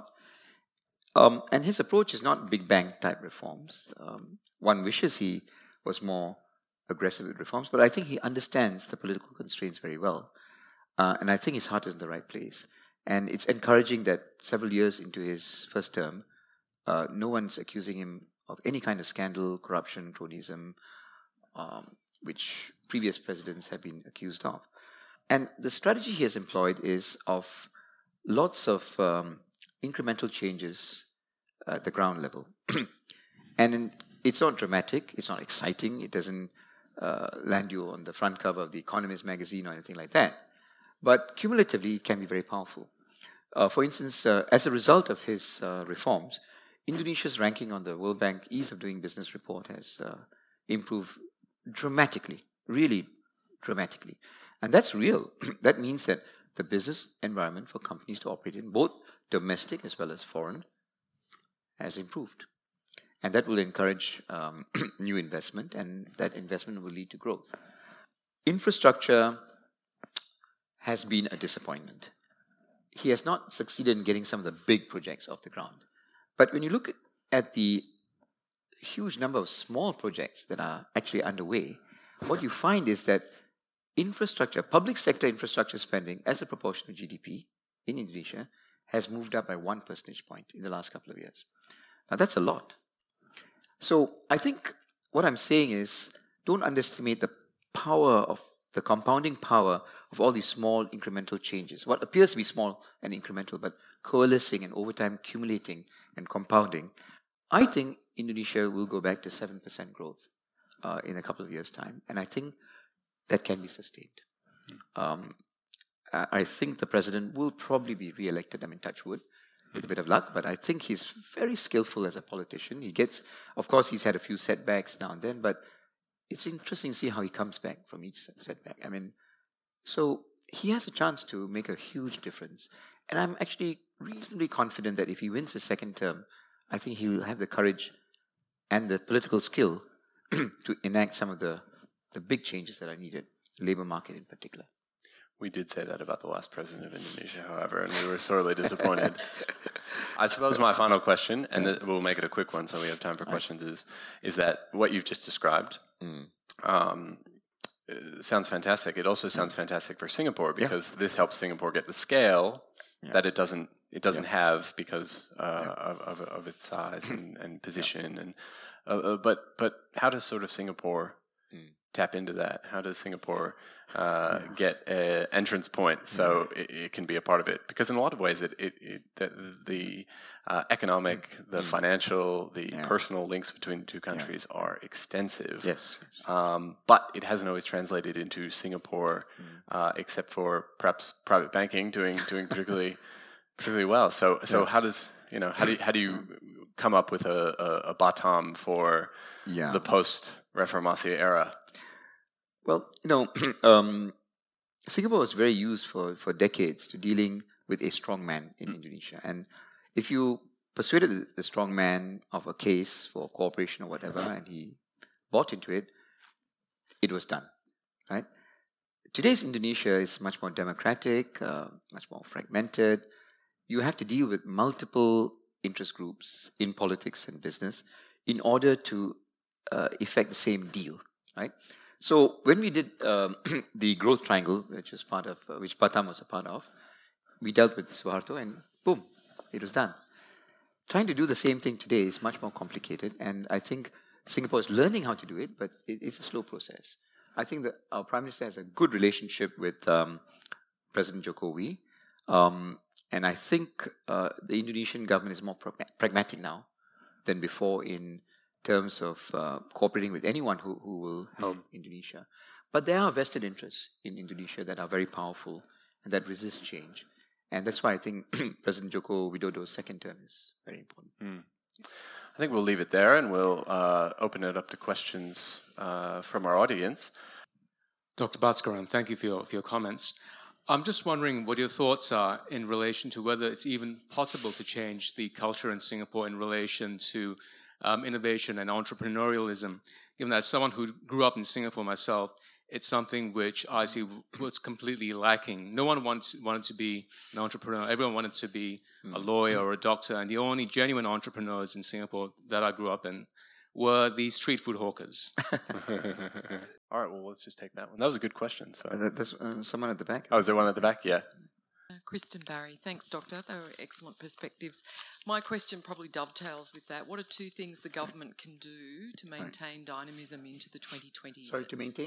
Um, and his approach is not Big Bang type reforms. Um, one wishes he was more aggressive with reforms, but I think he understands the political constraints very well. Uh, and I think his heart is in the right place. And it's encouraging that several years into his first term, uh, no one's accusing him of any kind of scandal, corruption, cronyism, um, which previous presidents have been accused of. And the strategy he has employed is of lots of um, incremental changes at the ground level. And in, it's not dramatic, it's not exciting, it doesn't uh, land you on the front cover of The Economist magazine or anything like that. But cumulatively, it can be very powerful. Uh, for instance, uh, as a result of his uh, reforms, Indonesia's ranking on the World Bank Ease of Doing Business report has uh, improved dramatically, really dramatically. And that's real. That means that the business environment for companies to operate in, both domestic as well as foreign, has improved. And that will encourage um, new investment, and that investment will lead to growth. Infrastructure has been a disappointment. He has not succeeded in getting some of the big projects off the ground. But when you look at the huge number of small projects that are actually underway, what you find is that infrastructure, public sector infrastructure spending as a proportion of G D P in Indonesia has moved up by one percentage point in the last couple of years. Now that's a lot. So I think what I'm saying is, don't underestimate the power of the compounding power of all these small incremental changes. What appears to be small and incremental, but coalescing and over time accumulating and compounding. I think Indonesia will go back to seven percent growth uh, in a couple of years' time. And I think that can be sustained. Um, I think the president will probably be re-elected. I mean, touch wood, with a bit of luck, but I think he's very skillful as a politician. He gets, of course, he's had a few setbacks now and then, but it's interesting to see how he comes back from each setback. I mean, so he has a chance to make a huge difference. And I'm actually reasonably confident that if he wins the second term, I think he'll have the courage and the political skill to enact some of the, the big changes that are needed, the labor market in particular. We did say that about the last president of Indonesia, however, and we were sorely disappointed. I suppose my final question, and yeah. we'll make it a quick one so we have time for questions, is is that what you've just described mm. um, sounds fantastic. It also sounds fantastic for Singapore, because yeah. this helps Singapore get the scale yeah. that it doesn't it doesn't yeah. have because uh, yeah. of, of of its size and, and position. Yeah. And uh, uh, but but how does sort of Singapore mm. tap into that? How does Singapore uh, yeah. get an entrance point so yeah. it, it can be a part of it? Because in a lot of ways, it, it, it the, the uh, economic, the mm. financial, the yeah. personal links between the two countries yeah. are extensive. Yes, um, but it hasn't always translated into Singapore, mm. uh, except for perhaps private banking doing doing particularly particularly well. So so yeah. how does you know how do you, how do you come up with a, a, a Batam for yeah. the post Reformasi era? Well, you know, um, Singapore was very used for, for decades to dealing with a strong man in mm. Indonesia. And if you persuaded the strong man of a case for cooperation or whatever, and he bought into it, it was done, right? Today's Indonesia is much more democratic, uh, much more fragmented. You have to deal with multiple interest groups in politics and business in order to uh, effect the same deal, right? So when we did um, the growth triangle, which was part of, uh, which Batam was a part of, we dealt with Suharto, and boom, it was done. Trying to do the same thing today is much more complicated, and I think Singapore is learning how to do it, but it, it's a slow process. I think that our Prime Minister has a good relationship with um, President Jokowi, um, and I think uh, the Indonesian government is more pra- pragmatic now than before in terms of uh, cooperating with anyone who, who will help mm. Indonesia. But there are vested interests in Indonesia that are very powerful and that resist change. And that's why I think President Joko Widodo's second term is very important. Mm. I think we'll leave it there, and we'll uh, open it up to questions uh, from our audience. Doctor Bhaskaran, thank you for your, for your comments. I'm just wondering what your thoughts are in relation to whether it's even possible to change the culture in Singapore in relation to Um, innovation and entrepreneurialism. Given that as someone who grew up in Singapore myself, it's something which I see was completely lacking. No one wanted, wanted to be an entrepreneur. Everyone wanted to be mm. a lawyer or a doctor. And the only genuine entrepreneurs in Singapore that I grew up in were the street food hawkers. All right, well, let's just take that one. That was a good question. So. Uh, there's uh, someone at the back. Oh, is there one at the back? Yeah. Uh, Kristen Barry. Thanks, Doctor. They were excellent perspectives. My question probably dovetails with that. What are two things the government can do to maintain dynamism into the twenty twenties? Sorry, to maintain?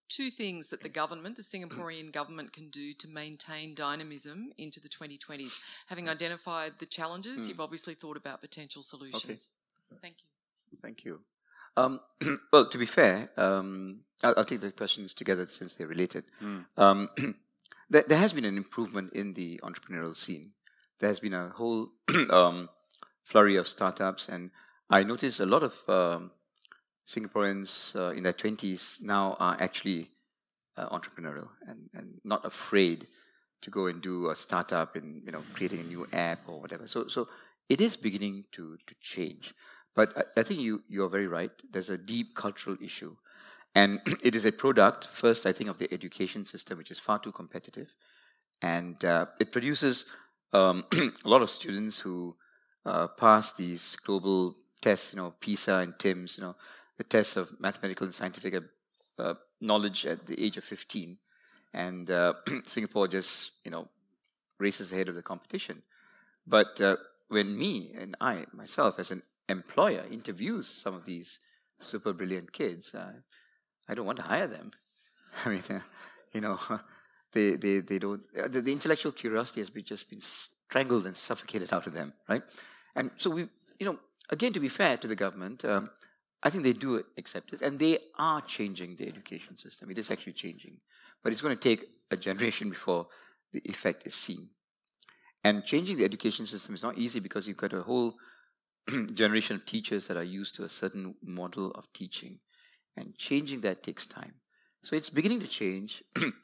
two things that the government, the Singaporean government, can do to maintain dynamism into the twenty twenties? Having identified the challenges, mm. you've obviously thought about potential solutions. Okay. Thank you. Thank you. Um, well, to be fair, um, I'll, I'll take the questions together since they're related. Mm. Um, there, there has been an improvement in the entrepreneurial scene. There has been a whole um, flurry of startups, and I notice a lot of um, Singaporeans uh, in their twenties now are actually uh, entrepreneurial and, and not afraid to go and do a startup in, you know, creating a new app or whatever. So, so it is beginning to to change. But I, I think you you are very right. There's a deep cultural issue, and it is a product first, I think, of the education system, which is far too competitive, and uh, it produces um, a lot of students who uh, pass these global tests, you know, PISA and TIMSS, you know, the tests of mathematical and scientific uh, knowledge at the age of fifteen, and uh, Singapore just, you know, races ahead of the competition. But uh, when me and I myself, as an employer, interviews some of these super brilliant kids, uh, I don't want to hire them. I mean, uh, you know, they they they don't. Uh, the, the intellectual curiosity has been just been strangled and suffocated out of them, right? And so we, you know, again, to be fair to the government. Um, I think they do accept it, and they are changing the education system. It is actually changing. But it's going to take a generation before the effect is seen. And changing the education system is not easy because you've got a whole generation of teachers that are used to a certain model of teaching. And changing that takes time. So it's beginning to change,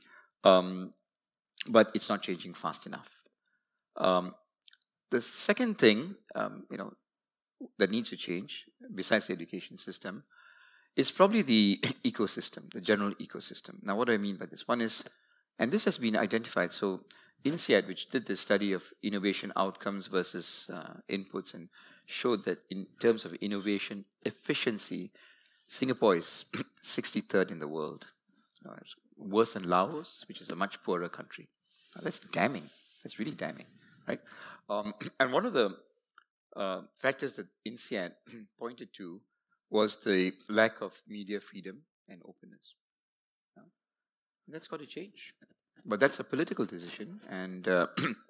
um, but it's not changing fast enough. Um, the second thing, um, you know, that needs to change, besides the education system, is probably the ecosystem, the general ecosystem. Now, what do I mean by this? One is, and this has been identified, so INSEAD, which did the study of innovation outcomes versus uh, inputs, and showed that in terms of innovation efficiency, Singapore is sixty-third in the world. You know, it's worse than Laos, which is a much poorer country. Now, that's damning. That's really damning, right? Um, and one of the Uh, factors that INSEAD pointed to was the lack of media freedom and openness. Uh, that's got to change. But that's a political decision, and uh,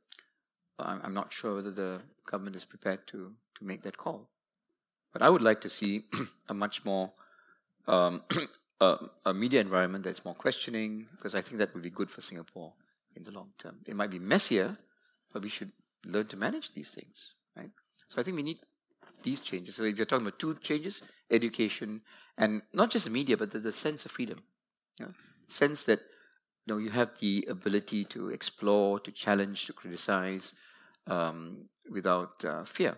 I'm not sure whether the government is prepared to, to make that call. But I would like to see a much more um, a, a media environment that's more questioning, because I think that would be good for Singapore in the long term. It might be messier, but we should learn to manage these things, right? So I think we need these changes. So if you're talking about two changes, education, and not just the media, but the, the sense of freedom. You know, sense that, you know, you have the ability to explore, to challenge, to criticize um, without uh, fear.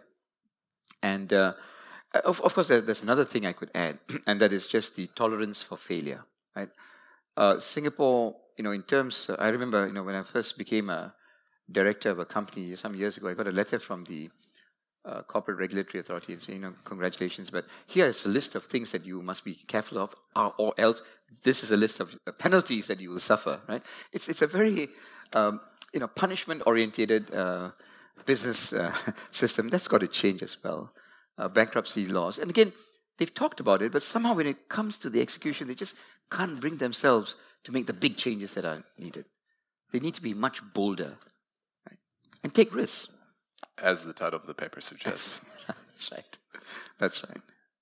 And uh, of, of course, there, there's another thing I could add, and that is just the tolerance for failure. Right? Uh, Singapore, you know, in terms, uh, I remember, you know, when I first became a director of a company some years ago, I got a letter from the Uh, corporate regulatory authority and saying, you know, congratulations, but here is a list of things that you must be careful of, or, or else this is a list of uh, penalties that you will suffer. Right? It's it's a very um, you know punishment-oriented uh, business uh, system. That's got to change as well. Uh, bankruptcy laws, and again, they've talked about it, but somehow when it comes to the execution, they just can't bring themselves to make the big changes that are needed. They need to be much bolder, right? And take risks. As the title of the paper suggests. That's right. That's right.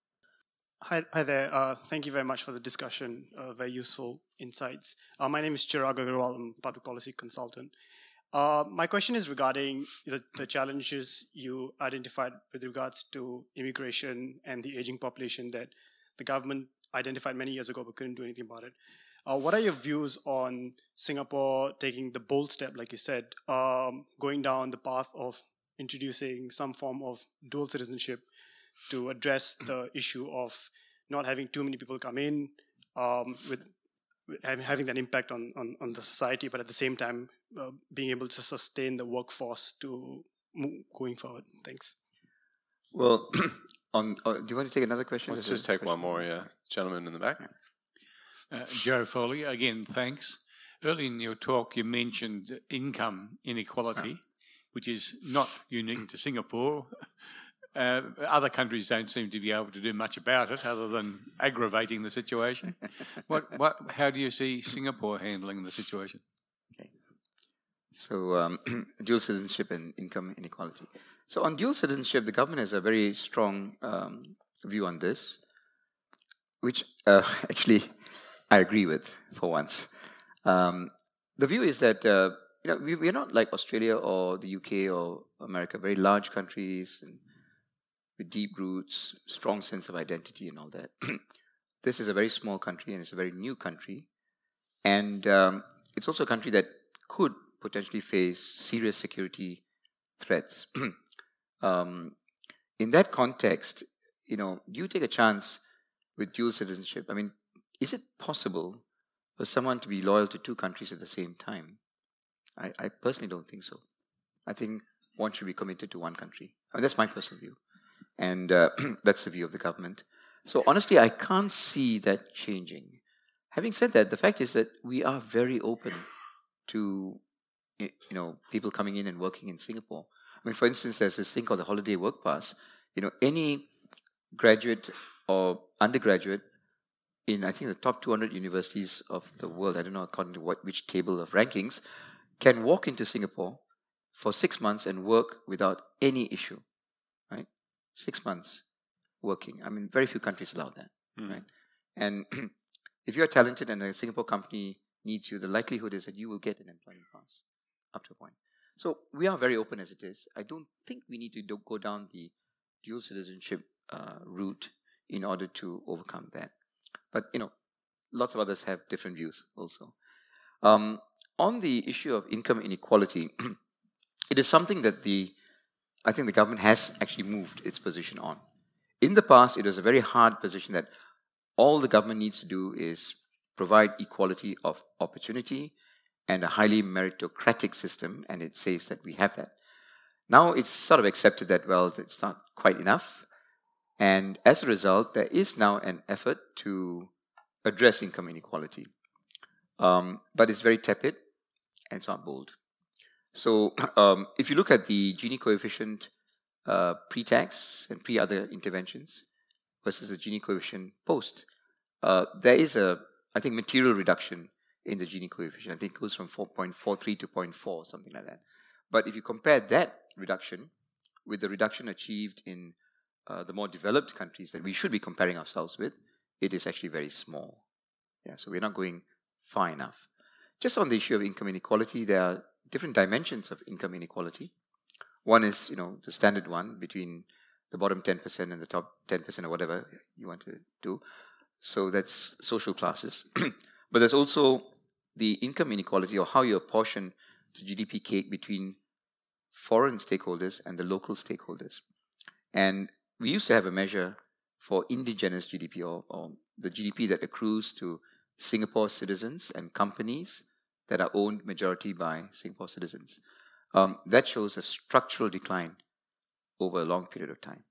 Hi, hi there. Uh, thank you very much for the discussion. Uh, very useful insights. Uh, my name is Chirag Agarwal. I'm a public policy consultant. Uh, my question is regarding the, the challenges you identified with regards to immigration and the aging population that the government identified many years ago but couldn't do anything about it. Uh, what are your views on Singapore taking the bold step, like you said, um, going down the path of introducing some form of dual citizenship to address the issue of not having too many people come in, um, with, with having that impact on, on, on the society, but at the same time uh, being able to sustain the workforce to move going forward? Thanks. Well, on, uh, do you want to take another question? Let's just take question? one more, yeah. Gentleman in the back. Uh, Joe Foley, again, thanks. Early in your talk, you mentioned income inequality, which is not unique to Singapore. Uh, other countries don't seem to be able to do much about it other than aggravating the situation. What, what, how do you see Singapore handling the situation? Okay. So, um, dual citizenship and income inequality. So, on dual citizenship, the government has a very strong um, view on this, which uh, actually I agree with for once. Um, the view is that uh, you know we, we're not like Australia or the U K or America, very large countries and with deep roots, strong sense of identity and all that. This is a very small country and it's a very new country. And um, it's also a country that could potentially face serious security threats. um, in that context, you know, do you take a chance with dual citizenship? I mean, is it possible for someone to be loyal to two countries at the same time? I, I personally don't think so. I think one should be committed to one country. I mean, that's my personal view. And uh, that's the view of the government. So honestly, I can't see that changing. Having said that, the fact is that we are very open to you know people coming in and working in Singapore. I mean, for instance, there's this thing called the Holiday Work Pass. You know, any graduate or undergraduate in, I think, the top two hundred universities of the world, I don't know according to what which table of rankings, can walk into Singapore for six months and work without any issue, right? Six months working. I mean, very few countries allow that, mm. right? And if you're talented and a Singapore company needs you, the likelihood is that you will get an employment pass up to a point. So we are very open as it is. I don't think we need to do, go down the dual citizenship uh, route in order to overcome that. But, you know, lots of others have different views also. Um, on the issue of income inequality, it is something that the I think the government has actually moved its position on. In the past, it was a very hard position that all the government needs to do is provide equality of opportunity and a highly meritocratic system, and it says that we have that. Now it's sort of accepted that, well, it's not quite enough, and as a result, there is now an effort to address income inequality. Um, but it's very tepid, and it's not bold. So um, if you look at the Gini coefficient uh, pre-tax and pre-other interventions versus the Gini coefficient post, uh, there is a, I think, material reduction in the Gini coefficient. I think it goes from four point four three to zero point four, something like that. But if you compare that reduction with the reduction achieved in uh, the more developed countries that we should be comparing ourselves with, it is actually very small. Yeah, so we're not going far enough. Just on the issue of income inequality, there are different dimensions of income inequality. One is, you know, the standard one between the bottom ten percent and the top ten percent or whatever you want to do. So that's social classes. But there's also the income inequality, or how you apportion the G D P cake between foreign stakeholders and the local stakeholders. And we used to have a measure for indigenous G D P, or, or the G D P that accrues to Singapore citizens and companies that are owned majority by Singapore citizens. Um, that shows a structural decline over a long period of time.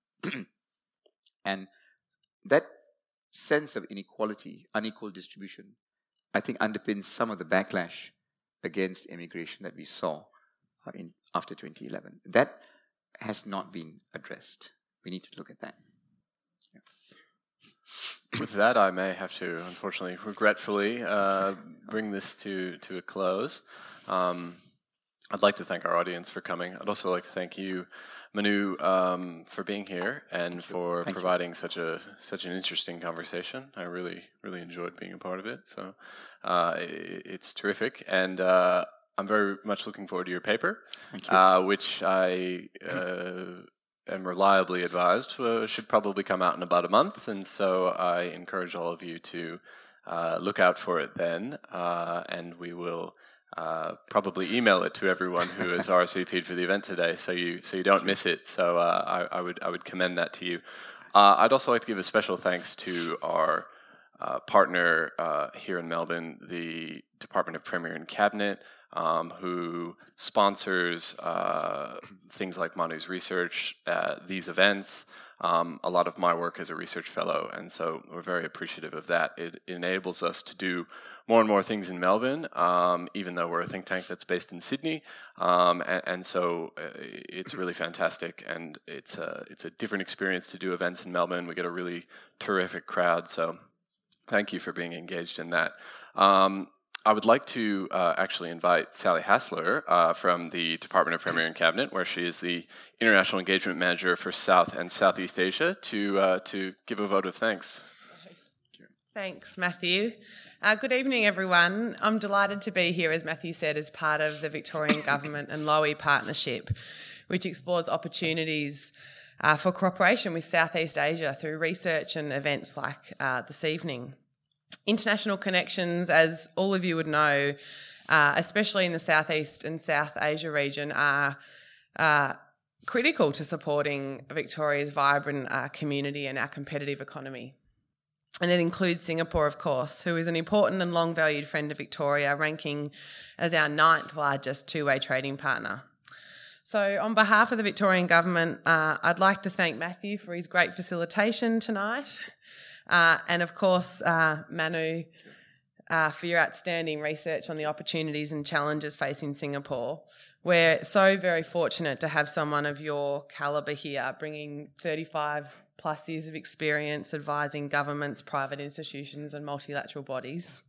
And that sense of inequality, unequal distribution, I think underpins some of the backlash against immigration that we saw uh, in after twenty eleven. That has not been addressed. We need to look at that. With that, I may have to, unfortunately, regretfully, uh, bring this to, to a close. Um, I'd like to thank our audience for coming. I'd also like to thank you, Manu, um, for being here and thank for thank providing you. such a such an interesting conversation. I really, really enjoyed being a part of it. So uh, it, it's terrific. And uh, I'm very much looking forward to your paper, uh, which I... Uh, am reliably advised uh, should probably come out in about a month, and so I encourage all of you to uh, look out for it then, uh, and we will uh, probably email it to everyone who has R S V P'd for the event today, so you so you don't miss it. So uh, I, I would I would commend that to you. Uh, I'd also like to give a special thanks to our uh, partner uh, here in Melbourne, the Department of Premier and Cabinet, Um, who sponsors uh, things like Manu's research, uh, these events, um, a lot of my work as a research fellow, and so we're very appreciative of that. It enables us to do more and more things in Melbourne, um, even though we're a think tank that's based in Sydney, um, and, and so uh, it's really fantastic, and it's a, it's a different experience to do events in Melbourne. We get a really terrific crowd, so thank you for being engaged in that. Um, I would like to uh, actually invite Sally Hassler uh, from the Department of Premier and Cabinet, where she is the International Engagement Manager for South and Southeast Asia, to uh, to give a vote of thanks. Thanks, Matthew. Uh, good evening, everyone. I'm delighted to be here, as Matthew said, as part of the Victorian Government and Lowy Partnership, which explores opportunities uh, for cooperation with Southeast Asia through research and events like uh, this evening. International connections, as all of you would know, uh, especially in the Southeast and South Asia region, are uh, critical to supporting Victoria's vibrant uh, community and our competitive economy. And it includes Singapore, of course, who is an important and long-valued friend of Victoria, ranking as our ninth largest two-way trading partner. So on behalf of the Victorian Government, uh, I'd like to thank Matthew for his great facilitation tonight. Uh, and of course, uh, Manu, uh, for your outstanding research on the opportunities and challenges facing Singapore. We're so very fortunate to have someone of your calibre here, bringing thirty-five plus years of experience advising governments, private institutions and multilateral bodies.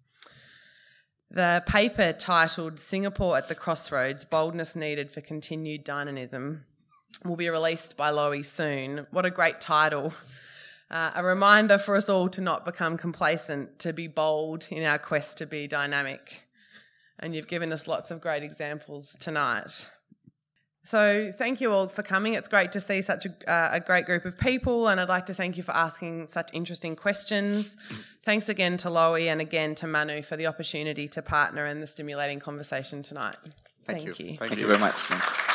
The paper titled Singapore at the Crossroads, Boldness Needed for Continued Dynamism will be released by Lowy soon. What a great title. Uh, a reminder for us all to not become complacent, to be bold in our quest to be dynamic. And you've given us lots of great examples tonight. So thank you all for coming. It's great to see such a, uh, a great group of people, and I'd like to thank you for asking such interesting questions. Thanks again to Lowy and again to Manu for the opportunity to partner in the stimulating conversation tonight. Thank, Thank you. you. Thank, thank you very much. Thanks.